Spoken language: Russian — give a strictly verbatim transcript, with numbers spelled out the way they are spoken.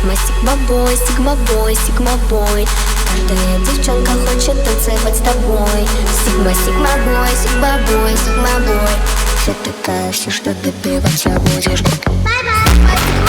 Сигма, сигма-бой, сигма-бой, сигма-бой. Каждая девчонка хочет танцевать с тобой. Сигма, сигма-бой, сигма-бой, сигма-бой. Все такая, все, что добиваться будешь. Bye-bye.